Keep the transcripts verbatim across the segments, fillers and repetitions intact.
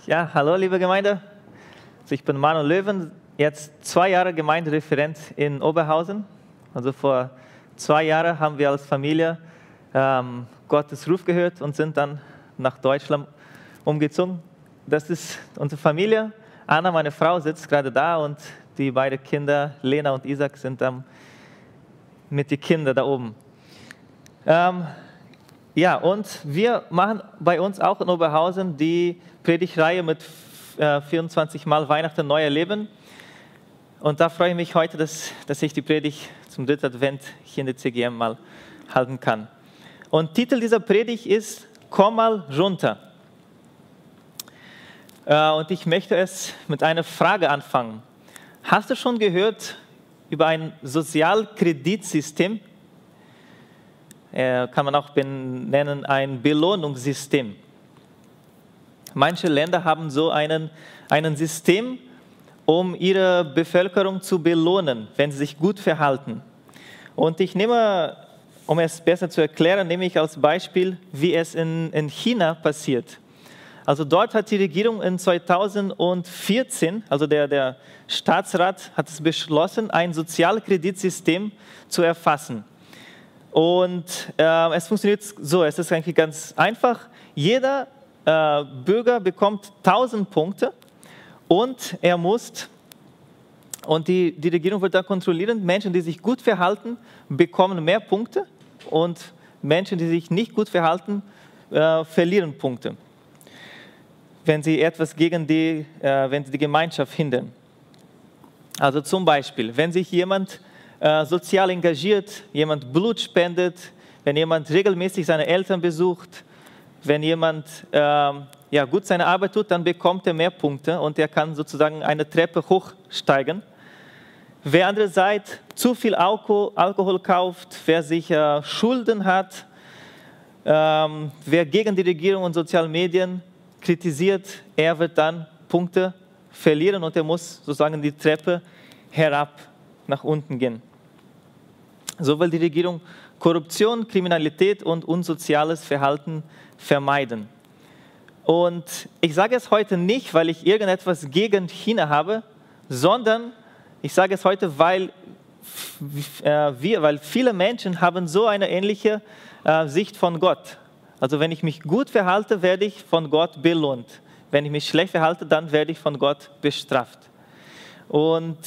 Ja, hallo liebe Gemeinde. Also ich bin Manuel Löwen, jetzt zwei Jahre Gemeindereferent in Oberhausen. Also vor zwei Jahren haben wir als Familie ähm, Gottes Ruf gehört und sind dann nach Deutschland umgezogen. Das ist unsere Familie. Anna, meine Frau, sitzt gerade da und die beiden Kinder, Lena und Isaac, sind dann mit den Kindern da oben. Ähm, ja, und wir machen bei uns auch in Oberhausen die Predigtreihe mit äh, vierundzwanzig Mal Weihnachten neu erleben. Und da freue ich mich heute, dass, dass ich die Predigt zum dritten Advent hier in der C G M mal halten kann. Und Titel dieser Predigt ist Komm mal runter. Äh, und ich möchte es mit einer Frage anfangen. Hast du schon gehört über ein Sozialkreditsystem? Äh, kann man auch benennen ein Belohnungssystem. Manche Länder haben so einen, ein System, um ihre Bevölkerung zu belohnen, wenn sie sich gut verhalten. Und ich nehme, um es besser zu erklären, nehme ich als Beispiel, wie es in, in China passiert. Also dort hat die Regierung in zweitausendvierzehn, also der, der Staatsrat hat es beschlossen, ein Sozialkreditsystem zu erfassen. Und äh, es funktioniert so, es ist eigentlich ganz einfach. Jeder äh, Bürger bekommt tausend Punkte und er muss, und die, die Regierung wird da kontrollieren, Menschen, die sich gut verhalten, bekommen mehr Punkte und Menschen, die sich nicht gut verhalten, äh, verlieren Punkte, wenn sie etwas gegen die, äh, wenn sie die Gemeinschaft hindern. Also zum Beispiel, wenn sich jemand äh, sozial engagiert, jemand Blut spendet, wenn jemand regelmäßig seine Eltern besucht, wenn jemand äh, ja, gut seine Arbeit tut, dann bekommt er mehr Punkte und er kann sozusagen eine Treppe hochsteigen. Wer andererseits zu viel Alkohol, Alkohol kauft, wer sich äh, Schulden hat, ähm, wer gegen die Regierung und sozialen Medien kritisiert, er wird dann Punkte verlieren und er muss sozusagen die Treppe herab nach unten gehen. So will die Regierung Korruption, Kriminalität und unsoziales Verhalten vermeiden. Und ich sage es heute nicht, weil ich irgendetwas gegen China habe, sondern ich sage es heute, weil, äh, wir, weil viele Menschen haben so eine ähnliche äh, Sicht von Gott. Also wenn ich mich gut verhalte, werde ich von Gott belohnt. Wenn ich mich schlecht verhalte, dann werde ich von Gott bestraft. Und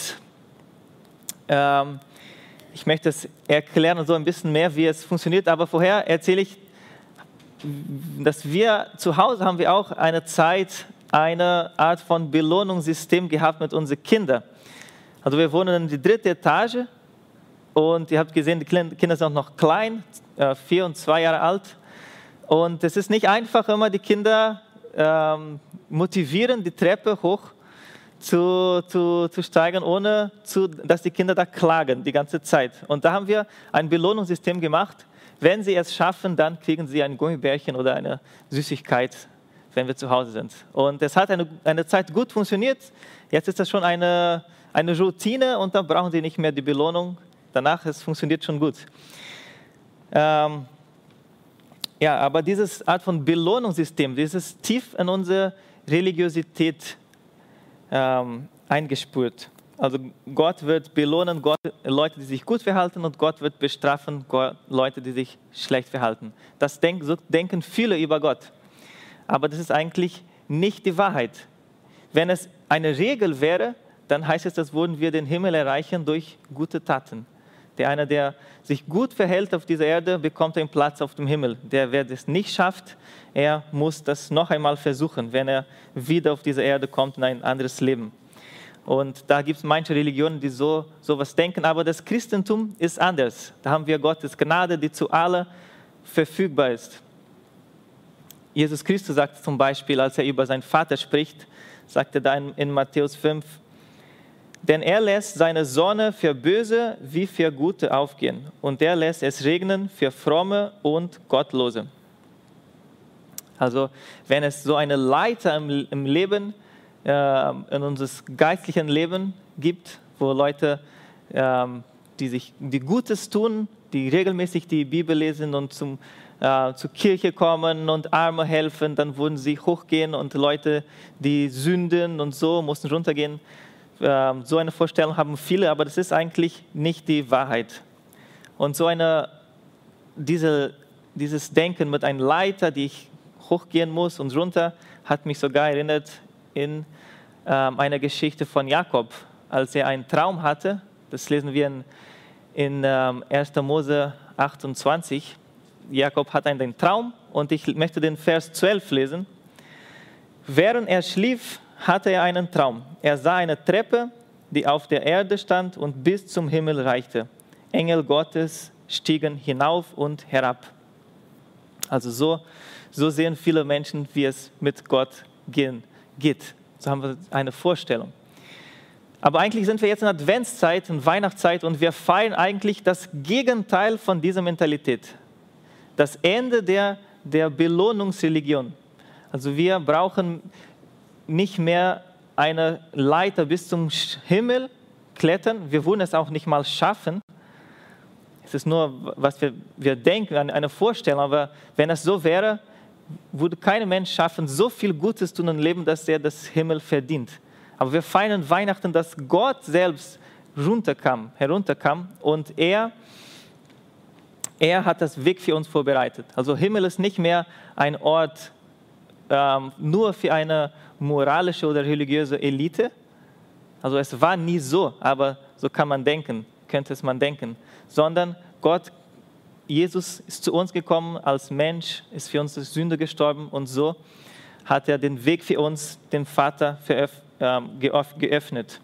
ähm, ich möchte es erklären, so ein bisschen mehr, wie es funktioniert. Aber vorher erzähle ich, dass wir zu Hause haben wir auch eine Zeit, eine Art von Belohnungssystem gehabt mit unseren Kindern. Also wir wohnen in der dritten Etage und ihr habt gesehen, die Kinder sind noch klein, vier und zwei Jahre alt. Und es ist nicht einfach, immer die Kinder ähm, motivieren, die Treppe hoch zu, zu, zu steigen, ohne zu, dass die Kinder da klagen die ganze Zeit. Und da haben wir ein Belohnungssystem gemacht. Wenn sie es schaffen, dann kriegen sie ein Gummibärchen oder eine Süßigkeit, wenn wir zu Hause sind. Und es hat eine, eine Zeit gut funktioniert. Jetzt ist das schon eine, eine Routine und dann brauchen sie nicht mehr die Belohnung. Danach, es funktioniert schon gut. Ähm, Ja, aber dieses Art von Belohnungssystem, dieses tief in unsere Religiosität ähm, eingespürt. Also Gott wird belohnen, Gott, Leute, die sich gut verhalten, und Gott wird bestrafen, Gott, Leute, die sich schlecht verhalten. Das denk, so denken viele über Gott. Aber das ist eigentlich nicht die Wahrheit. Wenn es eine Regel wäre, dann heißt es, dass würden wir den Himmel erreichen durch gute Taten. Der einer, der sich gut verhält auf dieser Erde, bekommt einen Platz auf dem Himmel. Der, wer das nicht schafft, er muss das noch einmal versuchen, wenn er wieder auf diese Erde kommt in ein anderes Leben. Und da gibt es manche Religionen, die so sowas denken, aber das Christentum ist anders. Da haben wir Gottes Gnade, die zu allen verfügbar ist. Jesus Christus sagt zum Beispiel, als er über seinen Vater spricht, sagt er da in, in Matthäus fünf, denn er lässt seine Sonne für Böse wie für Gute aufgehen und er lässt es regnen für Fromme und Gottlose. Also wenn es so eine Leiter im, im Leben, äh, in unserem geistlichen Leben gibt, wo Leute, äh, die sich die Gutes tun, die regelmäßig die Bibel lesen und zum äh, zur Kirche kommen und Arme helfen, dann würden sie hochgehen und Leute, die sünden und so, mussten runtergehen. Äh, so eine Vorstellung haben viele, aber das ist eigentlich nicht die Wahrheit. Und so eine, diese, dieses Denken mit einer Leiter, die ich hochgehen muss und runter, hat mich sogar erinnert in äh, eine Geschichte von Jakob, als er einen Traum hatte. Das lesen wir in, in ähm, erster Mose achtundzwanzig. Jakob hat einen Traum und ich möchte den Vers zwölf lesen. Während er schlief, hatte er einen Traum. Er sah eine Treppe, die auf der Erde stand und bis zum Himmel reichte. Engel Gottes stiegen hinauf und herab. Also so, so sehen viele Menschen, wie es mit Gott gehen, geht. So haben wir eine Vorstellung. Aber eigentlich sind wir jetzt in Adventszeit, in Weihnachtszeit und wir feiern eigentlich das Gegenteil von dieser Mentalität. Das Ende der, der Belohnungsreligion. Also wir brauchen nicht mehr eine Leiter bis zum Himmel klettern. Wir wollen es auch nicht mal schaffen. Es ist nur, was wir, wir denken, eine Vorstellung. Aber wenn es so wäre, würde kein Mensch schaffen, so viel Gutes tun im Leben, dass er das Himmel verdient. Aber wir feiern Weihnachten, dass Gott selbst runterkam, herunterkam und er, er hat das Weg für uns vorbereitet. Also Himmel ist nicht mehr ein Ort ähm, nur für eine moralische oder religiöse Elite. Also es war nie so, aber so kann man denken, könnte es man denken. Sondern Gott, Jesus ist zu uns gekommen als Mensch, ist für unsere Sünde gestorben und so hat er den Weg für uns, den Vater, veröffnet. geöffnet.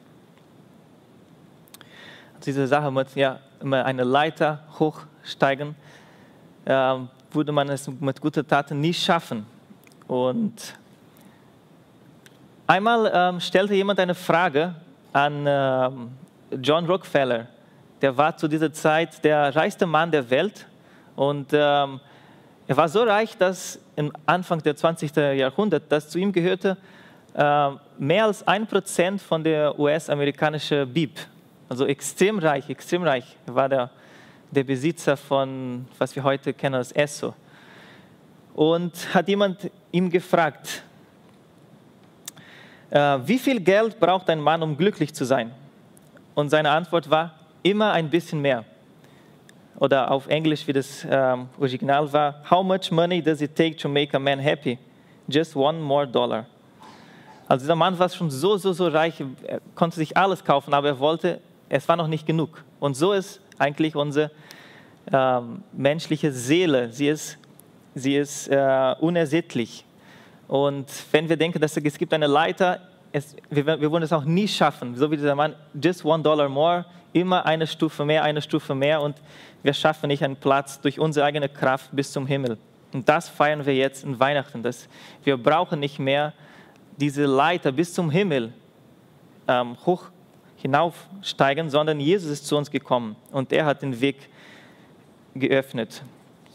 Diese Sache mit ja, immer eine Leiter hochsteigen, äh, würde man es mit guten Taten nie schaffen. Und einmal ähm, stellte jemand eine Frage an ähm, John Rockefeller. Der war zu dieser Zeit der reichste Mann der Welt und ähm, er war so reich, dass im Anfang des zwanzigsten Jahrhunderts, dass zu ihm gehörte, Uh, mehr als ein Prozent von der U S-amerikanischen B I P. Also extrem reich, extrem reich war der, der Besitzer von, was wir heute kennen als Esso. Und hat jemand ihm gefragt, uh, wie viel Geld braucht ein Mann, um glücklich zu sein? Und seine Antwort war, immer ein bisschen mehr. Oder auf Englisch, wie das um, Original war, how much money does it take to make a man happy? Just one more dollar. Also dieser Mann war schon so, so, so reich, er konnte sich alles kaufen, aber er wollte, es war noch nicht genug. Und so ist eigentlich unsere ähm, menschliche Seele, sie ist, sie ist äh, unersättlich. Und wenn wir denken, dass es gibt eine Leiter, es, wir, wir wollen es auch nie schaffen, so wie dieser Mann, just one dollar more, immer eine Stufe mehr, eine Stufe mehr und wir schaffen nicht einen Platz durch unsere eigene Kraft bis zum Himmel. Und das feiern wir jetzt in Weihnachten, dass wir brauchen nicht mehr diese Leiter bis zum Himmel ähm, hoch hinaufsteigen, sondern Jesus ist zu uns gekommen und er hat den Weg geöffnet.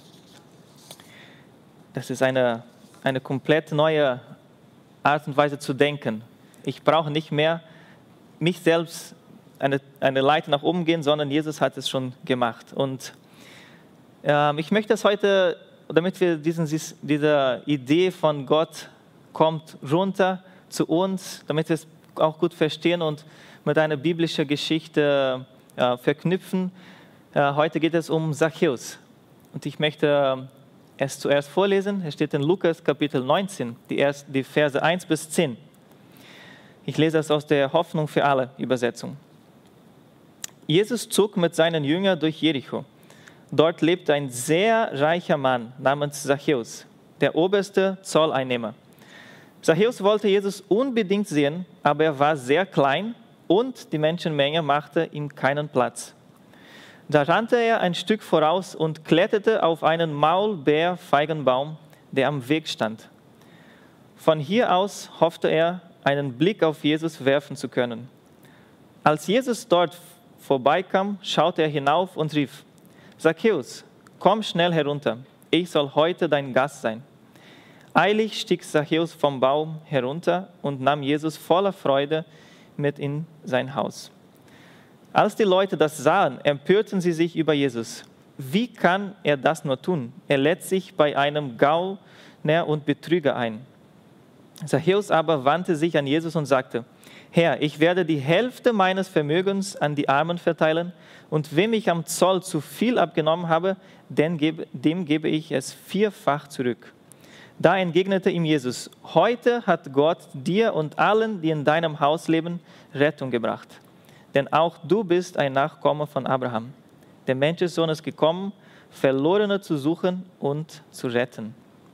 Das ist eine, eine komplett neue Art und Weise zu denken. Ich brauche nicht mehr mich selbst eine, eine Leiter nach oben gehen, sondern Jesus hat es schon gemacht. Und ähm, ich möchte es heute, damit wir diesen, diese Idee von Gott kommt runter zu uns, damit wir es auch gut verstehen und mit einer biblischen Geschichte äh, verknüpfen. Äh, heute geht es um Zachäus. Und ich möchte es zuerst vorlesen. Es steht in Lukas Kapitel neunzehn, die, erst, die Verse eins bis zehn. Ich lese es aus der Hoffnung für alle Übersetzung. Jesus zog mit seinen Jüngern durch Jericho. Dort lebte ein sehr reicher Mann namens Zachäus, der oberste Zolleinnehmer. Zachäus wollte Jesus unbedingt sehen, aber er war sehr klein und die Menschenmenge machte ihm keinen Platz. Da rannte er ein Stück voraus und kletterte auf einen Maulbeerfeigenbaum, der am Weg stand. Von hier aus hoffte er, einen Blick auf Jesus werfen zu können. Als Jesus dort vorbeikam, schaute er hinauf und rief, Zachäus, komm schnell herunter, ich soll heute dein Gast sein. Eilig stieg Zachäus vom Baum herunter und nahm Jesus voller Freude mit in sein Haus. Als die Leute das sahen, empörten sie sich über Jesus. wie kann er das nur tun? Er lädt sich bei einem Gauner und Betrüger ein. Zachäus aber wandte sich an Jesus und sagte, Herr, ich werde die Hälfte meines Vermögens an die Armen verteilen und wem ich am Zoll zu viel abgenommen habe, dem gebe, dem gebe ich es vierfach zurück. Da entgegnete ihm Jesus, heute hat Gott dir und allen, die in deinem Haus leben, Rettung gebracht. Denn auch du bist ein Nachkomme von Abraham. Der Menschensohn ist gekommen, Verlorene zu suchen und zu retten.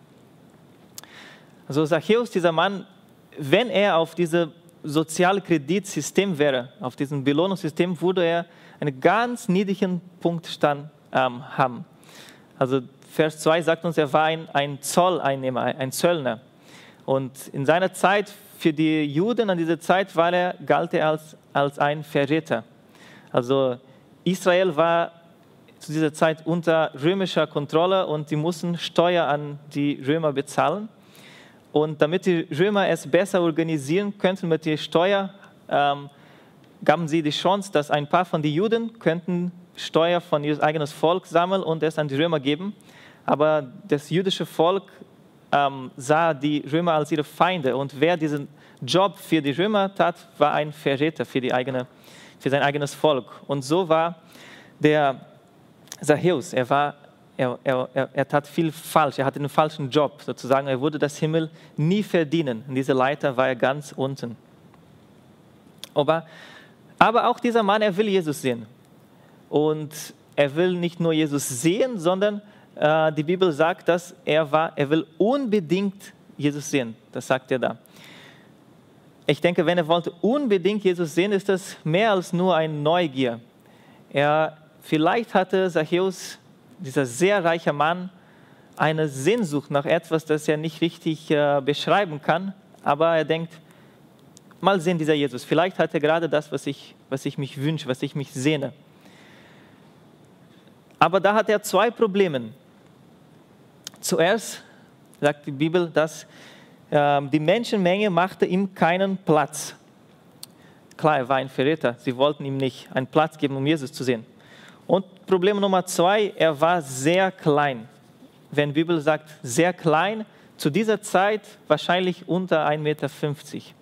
Also Zachäus, dieser Mann, wenn er auf diesem Sozialkreditsystem wäre, auf diesem Belohnungssystem, würde er einen ganz niedrigen Punktstand ähm, haben. Also Vers zwei sagt uns, er war ein, ein Zolleinnehmer, ein Zöllner. Und in seiner Zeit, für die Juden an dieser Zeit, war er, galt er als, als ein Verräter. Also Israel war zu dieser Zeit unter römischer Kontrolle und die mussten Steuer an die Römer bezahlen. Und damit die Römer es besser organisieren könnten mit der Steuer, ähm, gaben sie die Chance, dass ein paar von den Juden könnten Steuer von ihr eigenes Volk sammeln und es an die Römer geben. Aber das jüdische Volk ähm, sah die Römer als ihre Feinde. Und wer diesen Job für die Römer tat, war ein Verräter für, die eigene, für sein eigenes Volk. Und so war der Zachäus, er, war, er, er, er, er tat viel falsch, er hatte einen falschen Job sozusagen. Er würde das Himmel nie verdienen. In dieser Leiter war er ganz unten. Aber, aber auch dieser Mann, er will Jesus sehen. Und er will nicht nur Jesus sehen, sondern äh, die Bibel sagt, dass er, war, er will unbedingt Jesus sehen. Das sagt er da. Ich denke, wenn er wollte unbedingt Jesus sehen, ist das mehr als nur eine Neugier. Er, vielleicht hatte Zachäus, dieser sehr reiche Mann, eine Sehnsucht nach etwas, das er nicht richtig äh, beschreiben kann. Aber er denkt, mal sehen, dieser Jesus, vielleicht hat er gerade das, was ich, was ich mich wünsche, was ich mich sehne. Aber da hat er zwei Probleme. Zuerst sagt die Bibel, dass äh, die Menschenmenge machte ihm keinen Platz. Klar, er war ein Verräter. Sie wollten ihm nicht einen Platz geben, um Jesus zu sehen. Und Problem Nummer zwei, er war sehr klein. Wenn die Bibel sagt, sehr klein, zu dieser Zeit wahrscheinlich unter ein Meter fünfzig.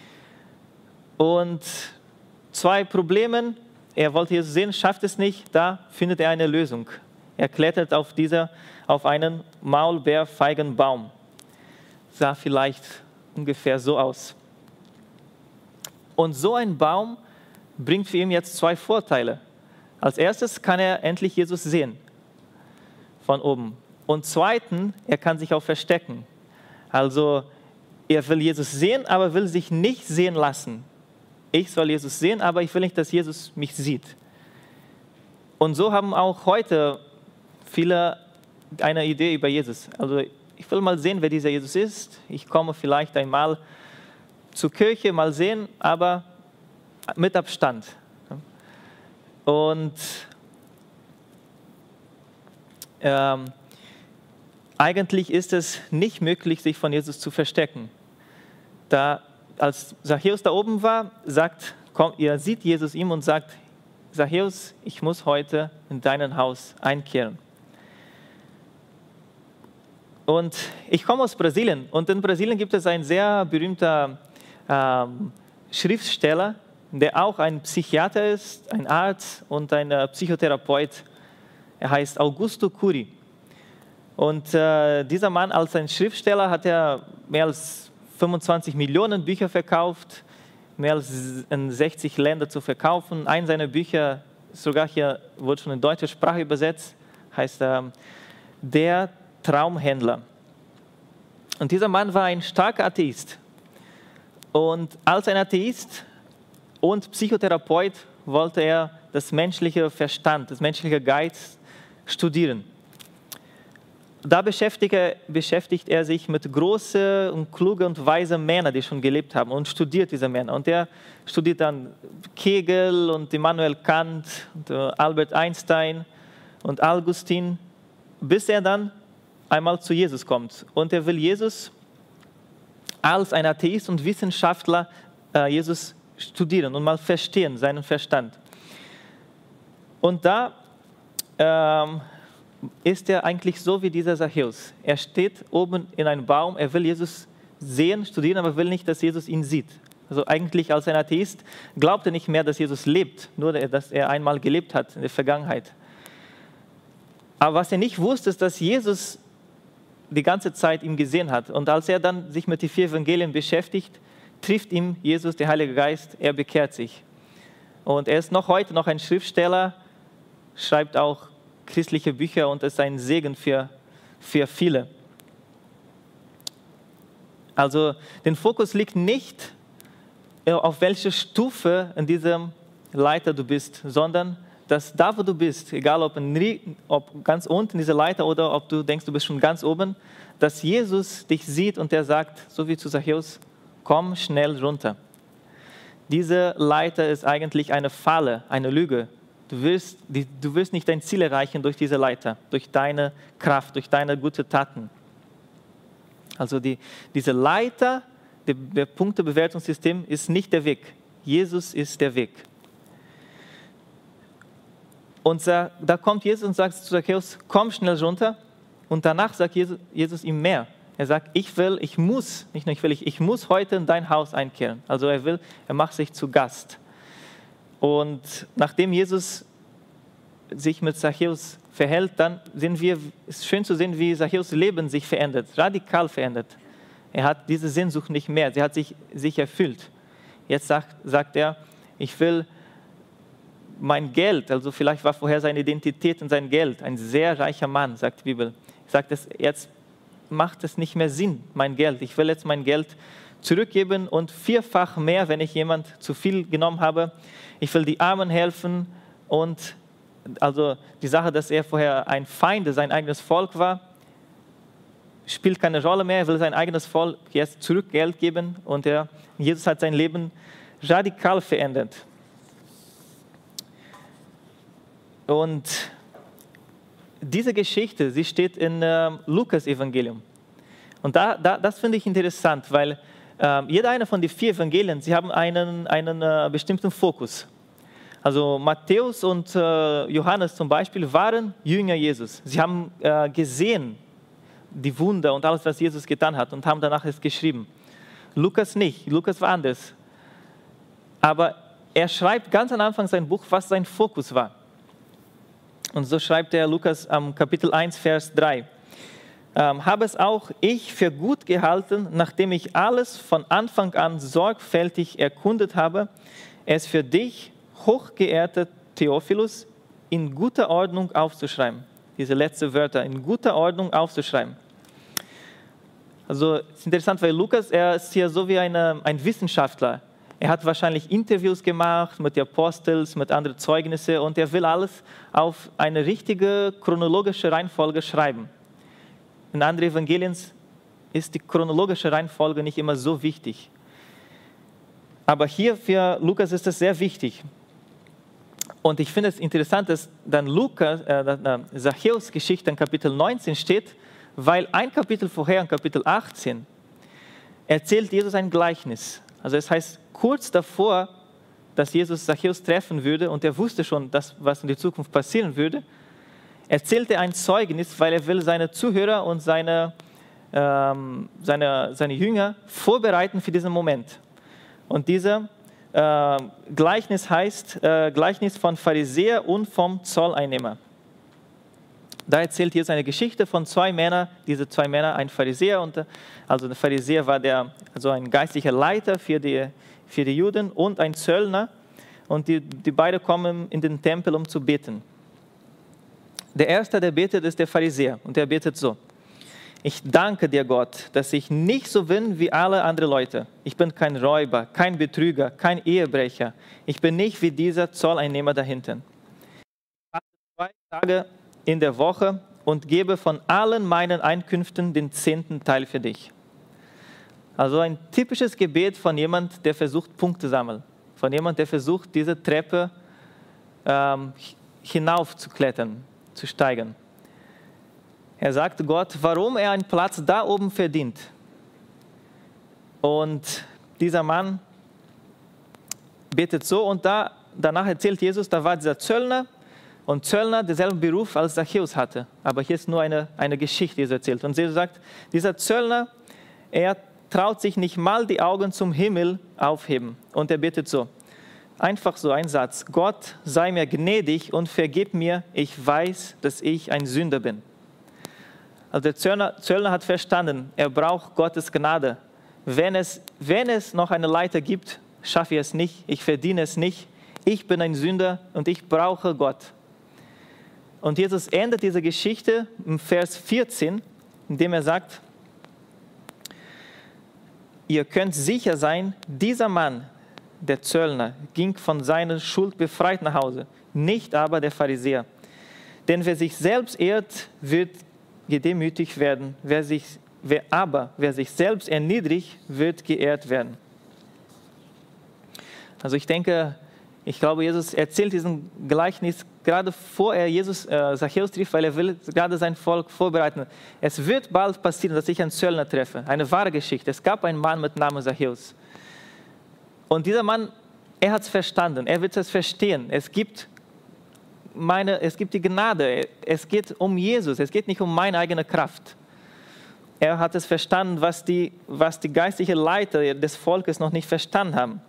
Und zwei Probleme. Er wollte Jesus sehen, schafft es nicht, da findet er eine Lösung. Er klettert auf, dieser, auf einen Maulbeerfeigenbaum. Sah vielleicht ungefähr so aus. Und so ein Baum bringt für ihn jetzt zwei Vorteile. Als erstes kann er endlich Jesus sehen, von oben. Und zweitens, er kann sich auch verstecken. Also er will Jesus sehen, aber will sich nicht sehen lassen. Ich soll Jesus sehen, aber ich will nicht, dass Jesus mich sieht. Und so haben auch heute viele eine Idee über Jesus. Also ich will mal sehen, wer dieser Jesus ist. Ich komme vielleicht einmal zur Kirche, mal sehen, aber mit Abstand. Und ähm, eigentlich ist es nicht möglich, sich von Jesus zu verstecken. Da Als Zachäus da oben war, sagt, komm, ihr seht Jesus ihm und sagt, Zachäus, ich muss heute in dein Haus einkehren. Und ich komme aus Brasilien und in Brasilien gibt es einen sehr berühmten ähm, Schriftsteller, der auch ein Psychiater ist, ein Arzt und ein äh, Psychotherapeut. Er heißt Augusto Cury. Und äh, dieser Mann als ein Schriftsteller hat er mehr als fünfundzwanzig Millionen Bücher verkauft, mehr als in sechzig Ländern zu verkaufen. Ein seiner Bücher, sogar hier wurde schon in deutsche Sprache übersetzt, heißt äh, Der Traumhändler. Und dieser Mann war ein starker Atheist. Und als ein Atheist und Psychotherapeut wollte er das menschliche Verstand, das menschliche Geist studieren. Da beschäftigt er, beschäftigt er sich mit großen und klugen und weisen Männern, die schon gelebt haben, und studiert diese Männer. Und er studiert dann Kegel und Immanuel Kant und Albert Einstein und Augustin, bis er dann einmal zu Jesus kommt. Und er will Jesus als ein Atheist und Wissenschaftler äh, Jesus studieren und mal verstehen, seinen Verstand. Und da ähm, ist er eigentlich so wie dieser Zachäus. Er steht oben in einem Baum, er will Jesus sehen, studieren, aber will nicht, dass Jesus ihn sieht. Also eigentlich als ein Atheist glaubt er nicht mehr, dass Jesus lebt, nur dass er einmal gelebt hat in der Vergangenheit. Aber was er nicht wusste, ist, dass Jesus die ganze Zeit ihn gesehen hat. Und als er dann sich mit den vier Evangelien beschäftigt, trifft ihm Jesus, der Heilige Geist, er bekehrt sich. Und er ist noch heute noch ein Schriftsteller, schreibt auch christliche Bücher und ist ein Segen für, für viele. Also der Fokus liegt nicht auf welcher Stufe in diesem Leiter du bist, sondern dass da, wo du bist, egal ob, in, ob ganz unten diese Leiter oder ob du denkst, du bist schon ganz oben, dass Jesus dich sieht und er sagt, so wie zu Zachäus, komm schnell runter. Diese Leiter ist eigentlich eine Falle, eine Lüge. Du wirst, die, du wirst nicht dein Ziel erreichen durch diese Leiter, durch deine Kraft, durch deine guten Taten. Also die, diese Leiter, der, der Punktebewertungssystem ist nicht der Weg. Jesus ist der Weg. Und da, da kommt Jesus und sagt zu Zachäus, komm schnell runter. Und danach sagt Jesus, Jesus ihm mehr. Er sagt, ich will, ich muss, nicht nur ich will, ich, ich muss heute in dein Haus einkehren. Also er will, er macht sich zu Gast. Und nachdem Jesus sich mit Zachäus verhält, dann sehen wir, es ist schön zu sehen, wie Zachäus Leben sich verändert, radikal verändert. Er hat diese Sehnsucht nicht mehr, sie hat sich, sich erfüllt. Jetzt sagt, sagt er, ich will mein Geld, also vielleicht war vorher seine Identität und sein Geld, ein sehr reicher Mann, sagt die Bibel. Er sagt, jetzt macht es nicht mehr Sinn, mein Geld. Ich will jetzt mein Geld zurückgeben und vierfach mehr, wenn ich jemand zu viel genommen habe. Ich will die Armen helfen und also die Sache, dass er vorher ein Feind, sein eigenes Volk war, spielt keine Rolle mehr. Er will sein eigenes Volk jetzt zurück Geld geben und er, Jesus hat sein Leben radikal verändert. Und diese Geschichte, sie steht in äh, Lukas-Evangelium. Und da, da, das finde ich interessant, weil äh, jeder eine von den vier Evangelien, sie haben einen, einen äh, bestimmten Fokus. Also Matthäus und äh, Johannes zum Beispiel waren Jünger Jesus. Sie haben äh, gesehen die Wunder und alles, was Jesus getan hat und haben danach es geschrieben. Lukas nicht, Lukas war anders. Aber er schreibt ganz am Anfang sein Buch, was sein Fokus war. Und so schreibt er Lukas am Kapitel eins, Vers drei. Ähm, habe es auch ich für gut gehalten, nachdem ich alles von Anfang an sorgfältig erkundet habe, es für dich, hochgeehrter Theophilus, in guter Ordnung aufzuschreiben. Diese letzten Wörter, in guter Ordnung aufzuschreiben. Also es ist interessant, weil Lukas, er ist hier so wie eine, ein Wissenschaftler. Er hat wahrscheinlich Interviews gemacht mit den Aposteln, mit anderen Zeugnissen und er will alles auf eine richtige chronologische Reihenfolge schreiben. In anderen Evangelien ist die chronologische Reihenfolge nicht immer so wichtig. Aber hier für Lukas ist es sehr wichtig. Und ich finde es interessant, dass dann Lukas, äh, Zachäus Geschichte in Kapitel neunzehn steht, weil ein Kapitel vorher, in Kapitel achtzehn, erzählt Jesus ein Gleichnis. Also es heißt, kurz davor, dass Jesus Zachäus treffen würde, und er wusste schon, dass, was in der Zukunft passieren würde, erzählte er ein Zeugnis, weil er will seine Zuhörer und seine, ähm, seine, seine Jünger vorbereiten für diesen Moment. Und dieser äh, Gleichnis heißt äh, Gleichnis von Pharisäer und vom Zolleinnehmer. Da erzählt Jesus eine Geschichte von zwei Männern, diese zwei Männer, ein Pharisäer, und, also der Pharisäer war der, also ein geistlicher Leiter für die, für die Juden, und ein Zöllner, und die, die beiden kommen in den Tempel, um zu beten. Der erste, der betet, ist der Pharisäer, und der betet so: Ich danke dir, Gott, dass ich nicht so bin wie alle anderen Leute. Ich bin kein Räuber, kein Betrüger, kein Ehebrecher. Ich bin nicht wie dieser Zolleinnehmer da hinten. Ich faste zwei Tage in der Woche und gebe von allen meinen Einkünften den zehnten Teil für dich. Also ein typisches Gebet von jemand, der versucht, Punkte zu sammeln. Von jemand, der versucht, diese Treppe ähm, hinauf zu klettern, zu steigen. Er sagt Gott, warum er einen Platz da oben verdient. Und dieser Mann betet so, und da, danach erzählt Jesus, da war dieser Zöllner, Und Zöllner denselben Beruf als Zachäus hatte. Aber hier ist nur eine, eine Geschichte, die Jesus erzählt. Und Jesus sagt, dieser Zöllner, er traut sich nicht mal die Augen zum Himmel aufheben. Und er bittet so, einfach so ein Satz, Gott sei mir gnädig und vergib mir, ich weiß, dass ich ein Sünder bin. Also der Zöllner, Zöllner hat verstanden, er braucht Gottes Gnade. Wenn es, wenn es noch eine Leiter gibt, schaffe ich es nicht, ich verdiene es nicht. Ich bin ein Sünder und ich brauche Gott. Und Jesus endet diese Geschichte im Vers vierzehn, indem er sagt, ihr könnt sicher sein, dieser Mann, der Zöllner, ging von seiner Schuld befreit nach Hause, nicht aber der Pharisäer. Denn wer sich selbst ehrt, wird gedemütigt werden, wer sich, wer, aber wer sich selbst erniedrigt, wird geehrt werden. Also ich denke, ich glaube, Jesus erzählt diesen Gleichnis gerade vor er Jesus äh, Zachäus trifft, weil er will gerade sein Volk vorbereiten. Es wird bald passieren, dass ich einen Zöllner treffe. Eine wahre Geschichte. Es gab einen Mann mit Namen Zachäus. Und dieser Mann, er hat es verstanden. Er wird es verstehen. Es gibt, meine, es gibt die Gnade. Es geht um Jesus. Es geht nicht um meine eigene Kraft. Er hat es verstanden, was die, was die geistlichen Leiter des Volkes noch nicht verstanden haben.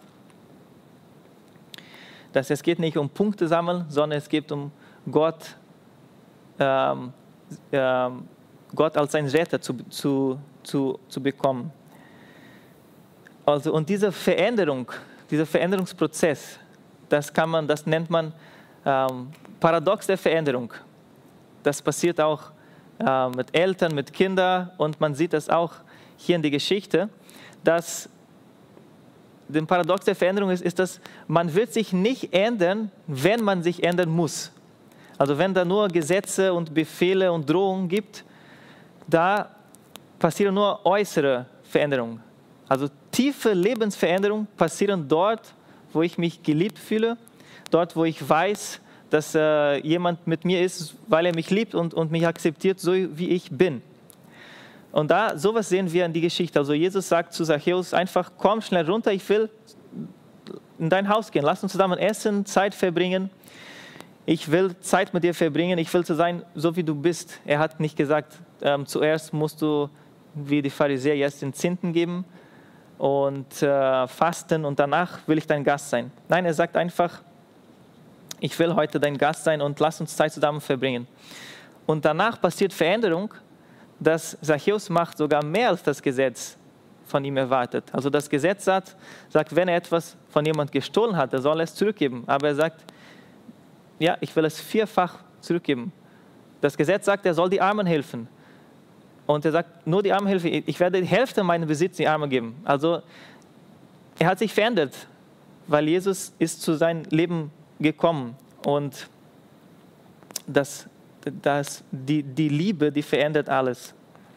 Dass es geht nicht um Punkte sammeln, sondern es geht um Gott, ähm, ähm, Gott als sein Retter zu, zu, zu, zu bekommen. Also, und diese Veränderung, dieser Veränderungsprozess, das, kann man, das nennt man ähm, Paradox der Veränderung. Das passiert auch äh, mit Eltern, mit Kindern und man sieht das auch hier in der Geschichte, dass der Paradox der Veränderung ist, ist, dass man wird sich nicht ändern, wenn man sich ändern muss. Also wenn da nur Gesetze und Befehle und Drohungen gibt, da passieren nur äußere Veränderungen. Also tiefe Lebensveränderungen passieren dort, wo ich mich geliebt fühle, dort, wo ich weiß, dass äh, jemand mit mir ist, weil er mich liebt und, und mich akzeptiert, so wie ich bin. Und da, sowas sehen wir in die Geschichte. Also Jesus sagt zu Zachäus einfach, komm schnell runter, ich will in dein Haus gehen, lass uns zusammen essen, Zeit verbringen. Ich will Zeit mit dir verbringen, ich will zu sein, so wie du bist. Er hat nicht gesagt, ähm, zuerst musst du, wie die Pharisäer, jetzt den Zehnten geben und äh, fasten und danach will ich dein Gast sein. Nein, er sagt einfach, ich will heute dein Gast sein und lass uns Zeit zusammen verbringen. Und danach passiert Veränderung, dass Zachäus macht sogar mehr als das Gesetz von ihm erwartet. Also das Gesetz sagt, sagt, wenn er etwas von jemand gestohlen hat, er soll es zurückgeben. Aber er sagt, ja, ich will es vierfach zurückgeben. Das Gesetz sagt, er soll die Armen helfen. Und er sagt, nur die Armen helfen, ich werde die Hälfte meines Besitzes die Armen geben. Also er hat sich verändert, weil Jesus ist zu seinem Leben gekommen. Und das dass die, die Liebe, die verändert alles.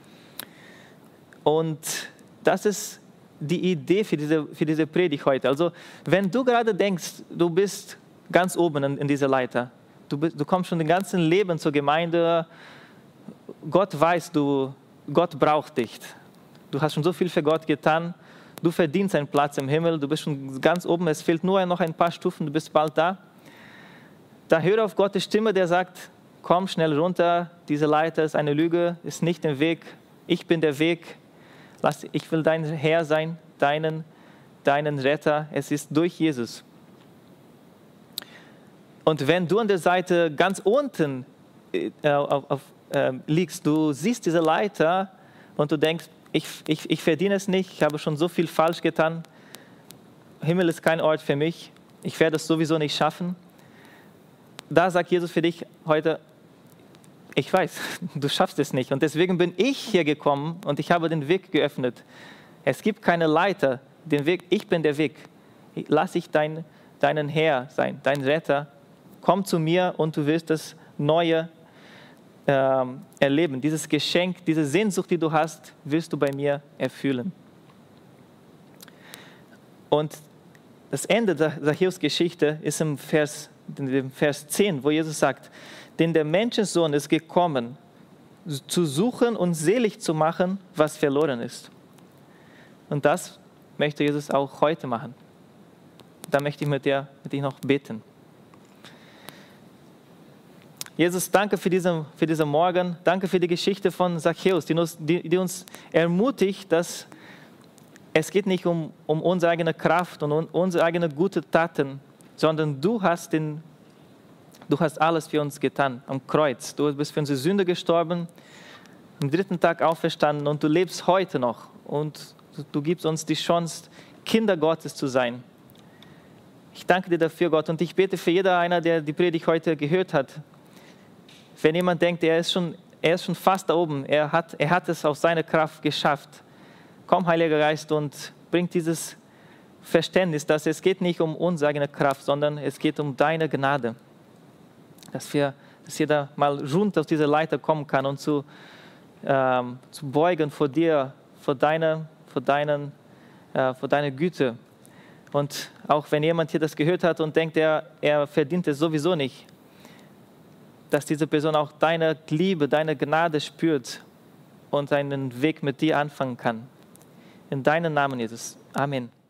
Und das ist die Idee für diese, für diese Predigt heute. Also wenn du gerade denkst, du bist ganz oben in, in dieser Leiter, du, bist, du kommst schon den ganzen Leben zur Gemeinde, Gott weiß, du, Gott braucht dich. Du hast schon so viel für Gott getan, du verdienst einen Platz im Himmel, du bist schon ganz oben, es fehlt nur noch ein paar Stufen, du bist bald da. Da höre auf Gottes Stimme, der sagt, komm schnell runter, diese Leiter ist eine Lüge, ist nicht der Weg, ich bin der Weg, Lass, ich will dein Herr sein, deinen, deinen Retter, es ist durch Jesus. Und wenn du an der Seite ganz unten äh, auf, auf, äh, liegst, du siehst diese Leiter und du denkst, ich, ich, ich verdiene es nicht, ich habe schon so viel falsch getan, Himmel ist kein Ort für mich, ich werde es sowieso nicht schaffen. Da sagt Jesus für dich heute, ich weiß, du schaffst es nicht und deswegen bin ich hier gekommen und ich habe den Weg geöffnet. Es gibt keine Leiter, den Weg, ich bin der Weg. Lass ich dein, deinen Herr sein, dein Retter. Komm zu mir und du wirst das Neue ähm, erleben. Dieses Geschenk, diese Sehnsucht, die du hast, wirst du bei mir erfüllen. Und das Ende der Zachäus-Geschichte ist im Vers, im Vers zehn, wo Jesus sagt, denn der Menschensohn ist gekommen, zu suchen und selig zu machen, was verloren ist. Und das möchte Jesus auch heute machen. Da möchte ich mit dir, mit dir noch beten. Jesus, danke für diesen, für diesen Morgen. Danke für die Geschichte von Zachäus, die uns, die, die uns ermutigt, dass es geht nicht um, um unsere eigene Kraft und um unsere eigenen guten Taten, sondern du hast, den, du hast alles für uns getan am Kreuz. Du bist für unsere Sünde gestorben, am dritten Tag auferstanden und du lebst heute noch. Und du, du gibst uns die Chance, Kinder Gottes zu sein. Ich danke dir dafür, Gott, und ich bete für jeder einer, der die Predigt heute gehört hat. Wenn jemand denkt, er ist schon, er ist schon fast da oben, er hat, er hat es aus seiner Kraft geschafft. Komm, Heiliger Geist, und bring dieses Verständnis, dass es geht nicht um unsere eigene Kraft, sondern es geht um deine Gnade. Dass, wir, dass jeder mal rund auf diese Leiter kommen kann und zu, ähm, zu beugen vor dir, vor deiner, vor, deinen, äh, vor deiner Güte. Und auch wenn jemand hier das gehört hat und denkt, er, er verdient es sowieso nicht, dass diese Person auch deine Liebe, deine Gnade spürt und einen Weg mit dir anfangen kann. In deinem Namen, Jesus. Amen.